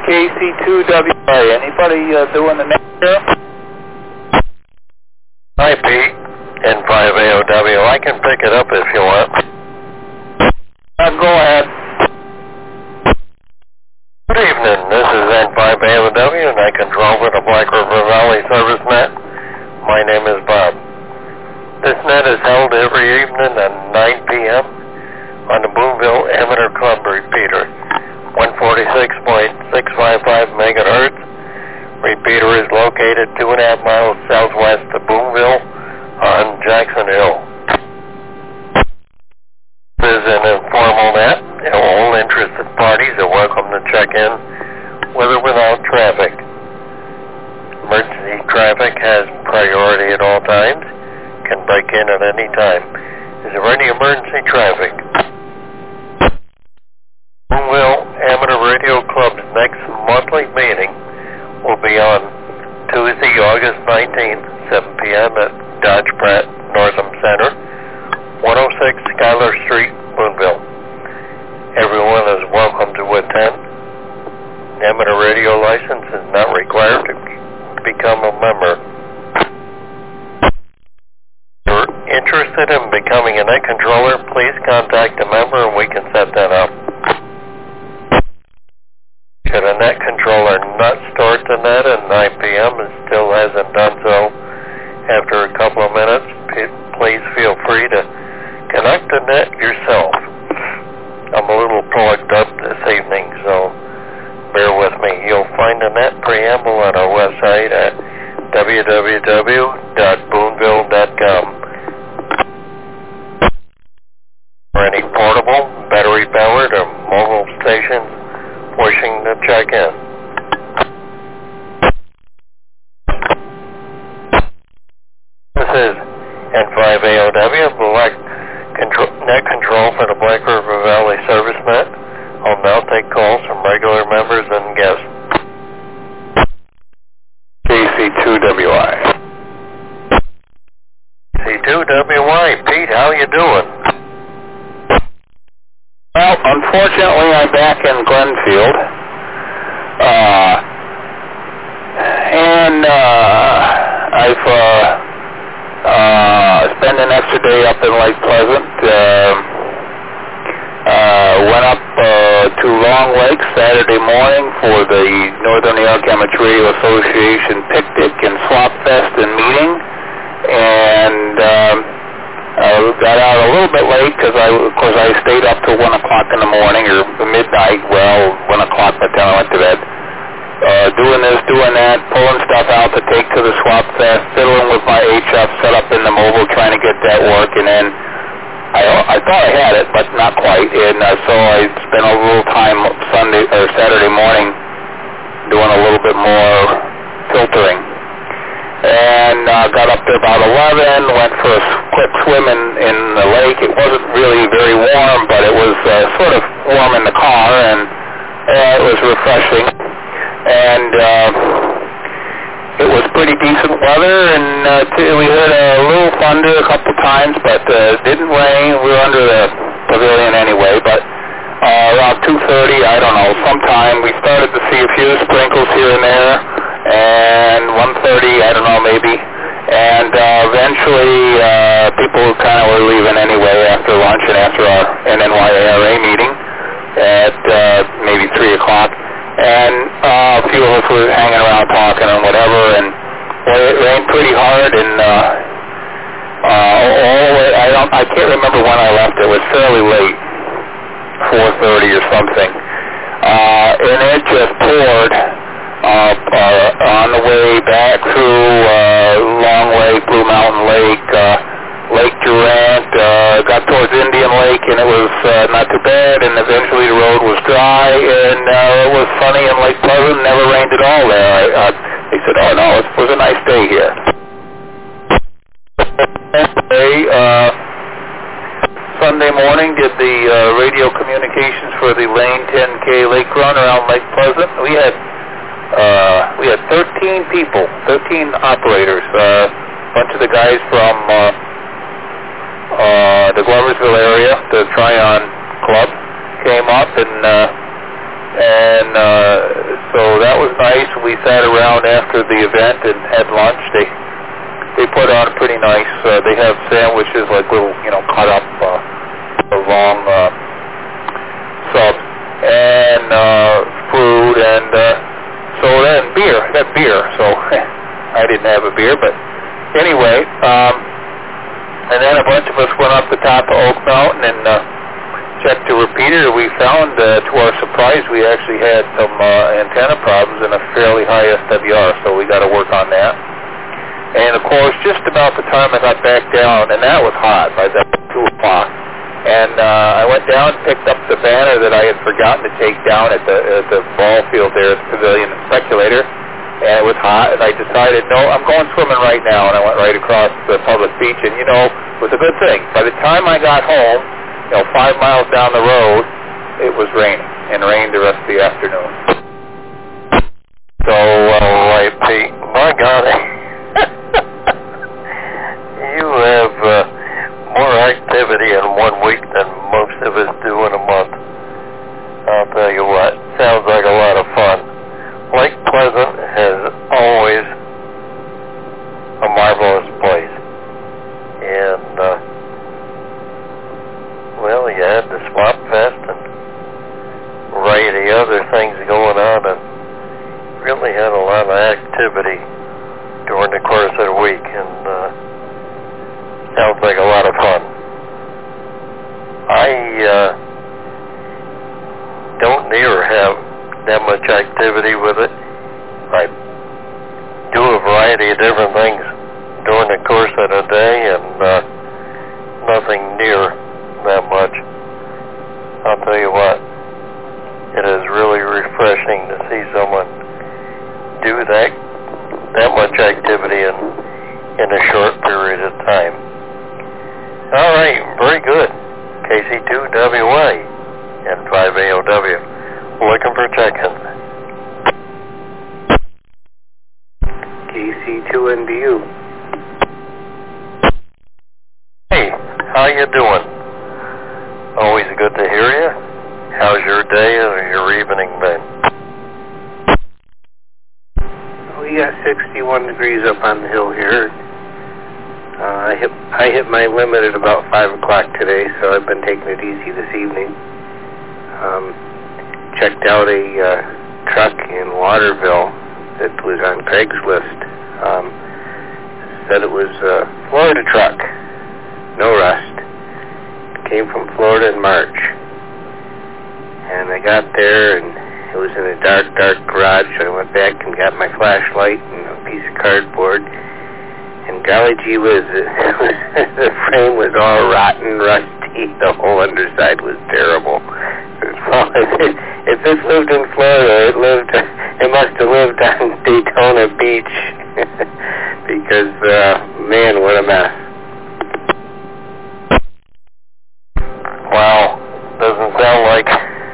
KC2WA. Anybody doing the next show? Hi, Pete. N5AOW. I can pick it up if you want. Go ahead. Good evening. This is N5AOW, and I control for the Black River Valley Service Net. My name is Bob. This net is held every evening at 9 p.m. on the Boonville Amateur Club repeater, 146.655 megahertz. Repeater is located 2.5 miles southwest of Boonville on Jackson Hill. This is an informal net. All interested parties are welcome to check in with or without traffic. Emergency traffic has priority at all times, can break in at any time. Is there any emergency traffic? Boonville Amateur Radio Club's next monthly meeting will be on Tuesday, August 19th, 7 p.m. at Dodge Pratt Northam Center, 106 Schuyler Street, Boonville. Everyone is welcome to attend. Amateur radio license is not required to become a member. If you're interested in becoming a net controller, please contact a member and we can set that up. Should a net controller not start the net at 9 p.m. and still hasn't done so after a couple of minutes, please feel free to connect the net yourself. I'm a little plugged up this evening, so bear with me. You'll find the net preamble on our website at www.boonville.com. For any portable, battery-powered, or mobile stations wishing to check in. This is N5AOW, net control for the Black River Valley Service Net. I'll now take calls from regular members and guests. KC2WI. KC2WI, Pete, how you doing? Well, unfortunately, I'm back in Glenfield. I've spent an extra day up in Lake Pleasant. Went up to Long Lake Saturday morning for the Northern New York Amateur Radio Association picnic and swap fest and meeting. And got out a little bit late because I stayed up till 1 o'clock in the morning or midnight. Well, 1 o'clock by the time I went to bed. Doing this, doing that, pulling stuff out to take to the swap fest, fiddling with my HF set up in the mobile, trying to get that working. And I thought I had it, but not quite. And so I spent a little time Saturday morning doing a little bit more filtering. And got up there about 11, went for a quick swim in the lake. It wasn't really very warm, but it was sort of warm in the car, and it was refreshing. And it was pretty decent weather, and we heard a little thunder a couple times, but it didn't rain. We were under the pavilion anyway, but around 2:30, I don't know, sometime we started to see a few sprinkles here and there, and 1:30, I don't know, maybe. And eventually, people kind of were leaving anyway after lunch and after our NNYARA meeting at maybe 3 o'clock. And a few of us were hanging around talking and whatever, and it rained pretty hard, and I can't remember when I left. It was fairly late, 4:30 or something. And it just poured on the way back through Long Lake, Blue Mountain Lake, Lake Durant, got towards Indian Lake, and it was not too bad, and eventually the road was dry, and it was funny in Lake Pleasant, never rained at all there. They said, oh no, it was a nice day here. Sunday morning did the radio communications for the Lane 10K Lake Run around Lake Pleasant. We had 13 people, 13 operators, a bunch of the guys from the Gloversville area, the Tryon Club, came up and so that was nice. We sat around after the event and had lunch. They put on pretty nice. They have sandwiches, like little, cut up long subs, and food, and soda and beer. I got beer, so I didn't have a beer, but anyway. And then a bunch of us went up the top of Oak Mountain and checked the repeater. We found, to our surprise, we actually had some antenna problems and a fairly high SWR, so we got to work on that. And, of course, just about the time I got back down, and that was hot by that 2 o'clock, and I went down and picked up the banner that I had forgotten to take down at the ball field there at the Pavilion and Speculator, and it was hot, and I decided, no, I'm going swimming right now, and I went right across the public beach, and, it was a good thing. By the time I got home, 5 miles down the road, it was raining, and rained the rest of the afternoon. So, right, Pete, my God, you have more activity in 1 week than most of us do in a month. I'll tell you what, sounds like a lot of fun. Lake Pleasant is always a marvelous place. And, well, you had the Swamp Fest and a variety of other things going on, and really had a lot of activity during the course of the week, and sounds like a lot of fun. I don't near have that much activity with it. I do a variety of different things during the course of the day, and nothing near that much. I'll tell you what, it is really refreshing to see someone do that much activity in a short period of time. All right, very good. KC2WA and 5AOW. Looking for check-ins. KC2NBU. Hey, how you doing? Always good to hear you. How's your day or your evening been? We got 61 degrees up on the hill here. I hit my limit at about 5 o'clock today, so I've been taking it easy this evening. Checked out a truck in Waterville that was on Craigslist. Said it was a Florida truck, no rust. Came from Florida in March. And I got there, and it was in a dark garage. So I went back and got my flashlight and a piece of cardboard. And golly gee whiz, the frame was all rotten, rusty. The whole underside was terrible. Well, if this lived in Florida, it must have lived on Daytona Beach. Because, man, what a mess. Wow, doesn't sound like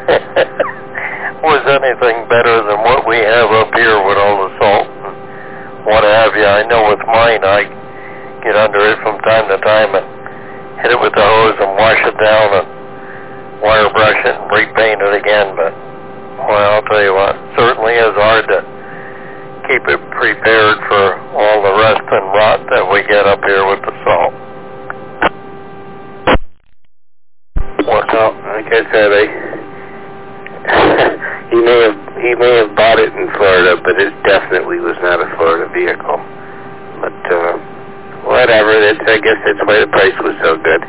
was anything better than what we have up here with all the salt and what have you. I know with mine, I get under it from time to time and hit it with the hose and wash it down and wire brush it and repaint it again. But, well, I'll tell you what, it certainly is hard to keep it prepared for all the rust and rot that we get up here with the salt. Well, like I said, he may have bought it in Florida, but it definitely was not a Florida vehicle. But whatever, I guess that's why the price was so good.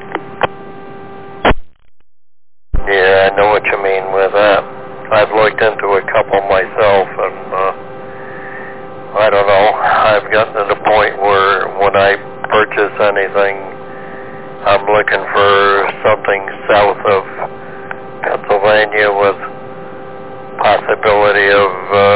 Yeah, I know what you mean with that. I've looked into a couple myself, and I don't know. I've gotten to the point where when I purchase anything, I'm looking for something south of Pennsylvania with possibility of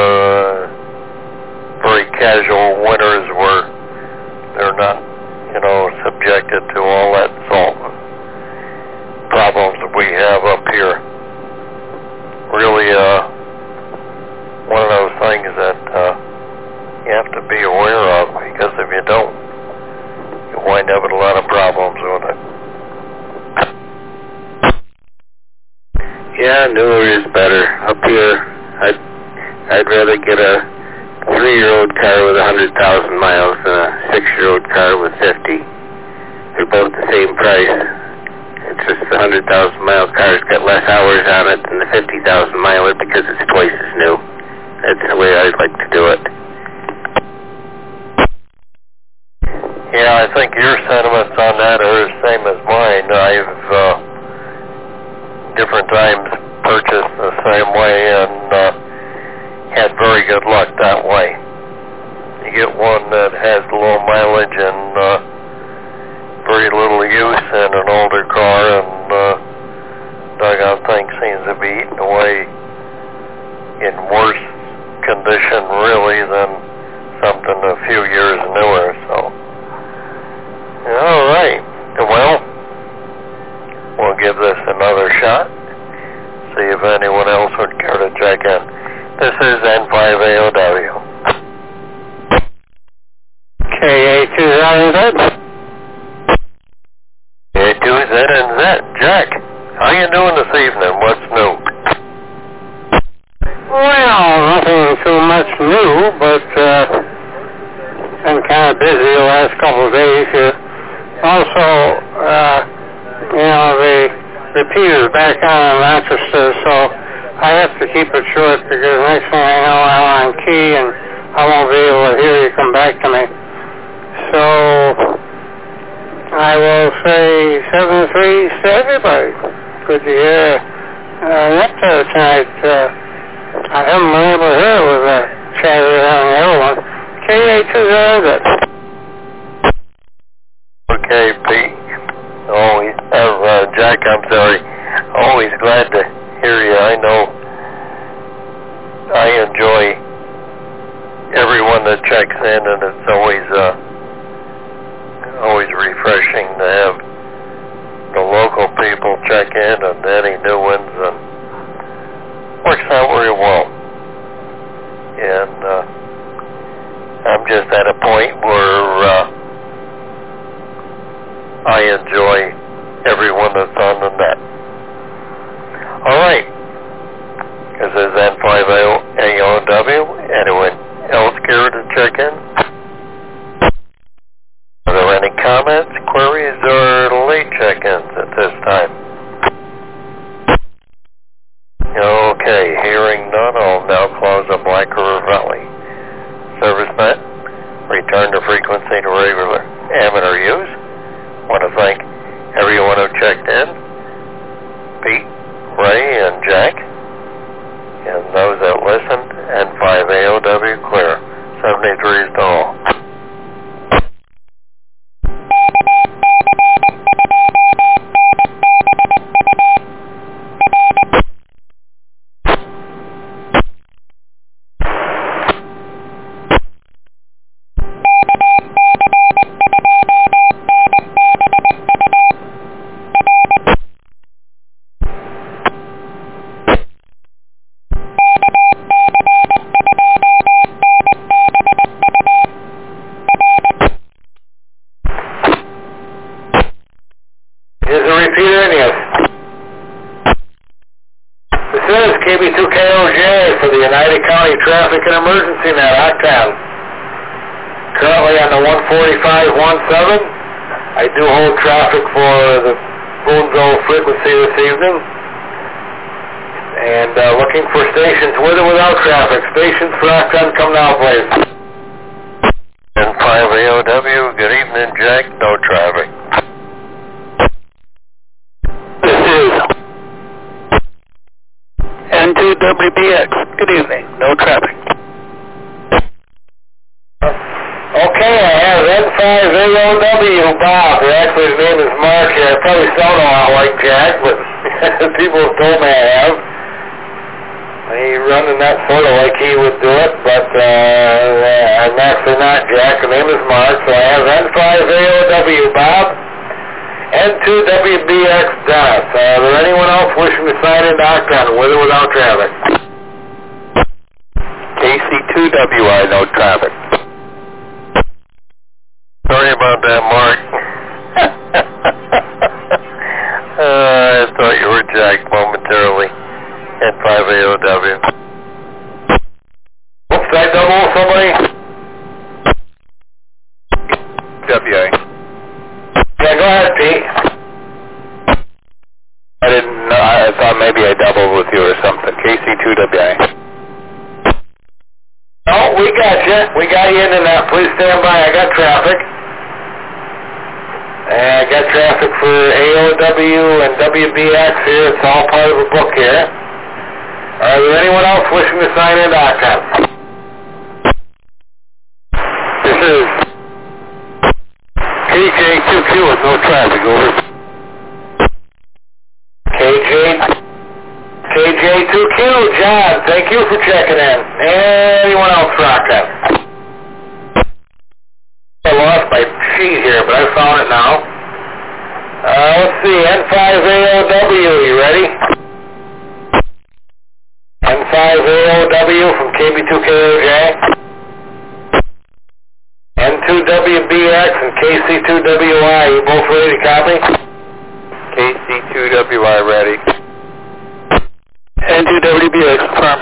very casual winters where they're not, subjected to all that salt problems that we have up here. Really, one of those things that you have to be aware of, because if you don't, you wind up with a lot of problems with it. Yeah, newer is better. Up here, I'd rather get a 3-year-old car with 100,000 miles than a 6-year-old car with 50. They're both the same price. It's just the 100,000-mile car's got less hours on it than the 50,000-miler because it's twice as new. That's the way I'd like to do it. Yeah, I think your sentiments on that are the same as mine. I've different times purchased the same way and had very good luck that way. You get one that has low mileage and very little use in an older car, and doggone thing seems to be eaten away in worse condition really than something a few years newer. So, all right. Well, we'll give this another shot. See if anyone else would care to check in. This is N5AOW. KA2ZNZ. KA2ZNZ. Jack, how you doing this evening? What's new? Well, nothing too much new, but been kind of busy the last couple of days. Also, the repeater's back on Rochester, so I have to keep it short because next thing I know I'm on key and I won't be able to hear you come back to me. So I will say 7-3 to everybody. Good to hear Nectar tonight. I haven't been able to hear it with chatter on the other one. KA2ZNZ. Okay, Pete. Always, Jack, I'm sorry. Always glad to hear you. I know I enjoy everyone that checks in, and it's always refreshing to have the local people check in and any new ones, and works out very well. And I'm just at a point where I enjoy everyone that's on the net. All right. This is N5AOW. Anyone else care to check in? Are there any comments, queries, or late check-ins at this time? Okay, hearing none, I'll now close the Black River Valley ServiceNet. Return to frequency to regular amateur use. I want to thank everyone who checked in, Pete, Ray, and Jack, and those that listened, N5AOW clear. 73 is to all. Traffic and Emergency Net, Octan. Currently on the 145-17. I do hold traffic for the Boonville frequency this evening. And looking for stations with or without traffic. Stations for Octan, come now, please. N5AOW, good evening, Jack. No traffic. This is N2WBX. Good evening. No traffic. Okay, I have N5AOW, Bob. Actually, his name is Mark here. I probably sound a lot like Jack, but people have told me I have. He's running that sort of like he would do it, but I'm actually not Jack. The name is Mark, so I have N5AOW, Bob. N2WBX, Dennis. Is there anyone else wishing to sign into Octan with or without traffic? KC2WI, no traffic. Sorry about that, Mark. I thought you were Jack momentarily. N5AOW. somebody? WA. Yeah, go ahead, Pete. I didn't know. I thought maybe I doubled with you or something. KC2WA. No, we got you. We got you in and out. Please stand by. I got traffic. And I got traffic for AOW and WBX here. It's all part of a book here. Are there anyone else wishing to sign into Octane? This is KJ2Q with no traffic, over. KJ2Q, John, thank you for checking in. Anyone else for Octane? I lost my sheet here, but I found it now. Let's see, N5AOW, you ready? N5AOW from KB2KOJ. N2WBX and KC2WI, you both ready to copy? KC2WI ready. N2WBX, confirm.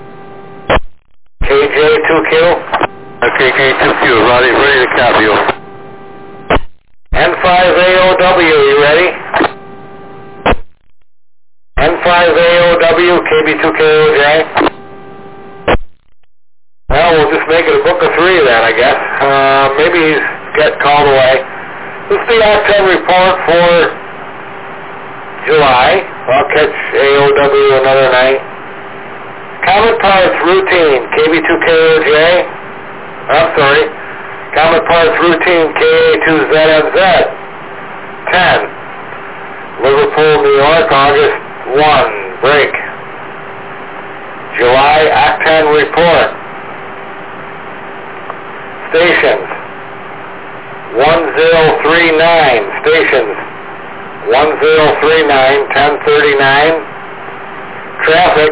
KJ2Q? KJ2Q, ready to copy. N5AOW, you ready? N5AOW, KB2KOJ. Well, we'll just make it a book of three then, I guess. Maybe he's got called away. This is the Octane report for July. I'll catch AOW another night. Common parts routine, KB2KOJ. I'm sorry. Common parts routine, KA2ZMZ. 10. Liverpool, New York, August 1. Break. July Octane report. Stations. 1039. Stations. 1039, 1039. Traffic.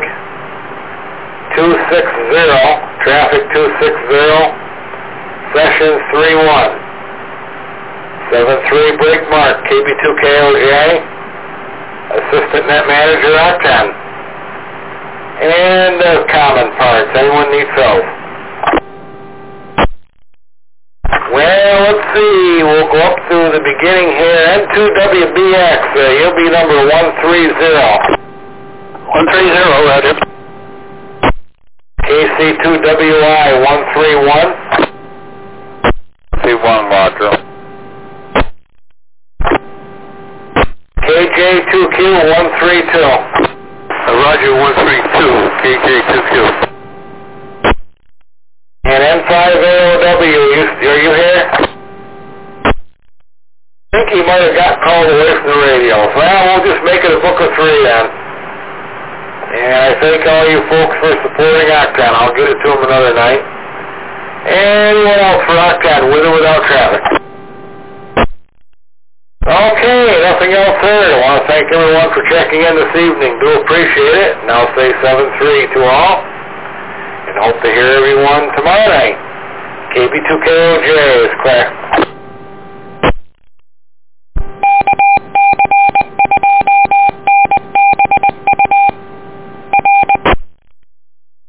260. Traffic 260. Sessions 3-1. 7-3 break mark, KB2KOJ, Assistant Net Manager Octane. And common parts, anyone need those? Well, let's see, we'll go up to the beginning here. N2WBX, you'll be number 130. 130, Roger. KC2WI 131. 1, Roger. KJ2Q 132. Roger 132, KJ2Q. And N5AOW, are you here? I think he might have got called away from the radio. So we'll just make it a book of three then. And I thank all you folks for supporting Octane. I'll get it to them another night. Anyone else for Octane, with or without traffic? Okay, nothing else there. I want to thank everyone for checking in this evening. Do appreciate it. And I'll say 7-3 to all. And hope to hear everyone tomorrow night. KB2KOJ is clear.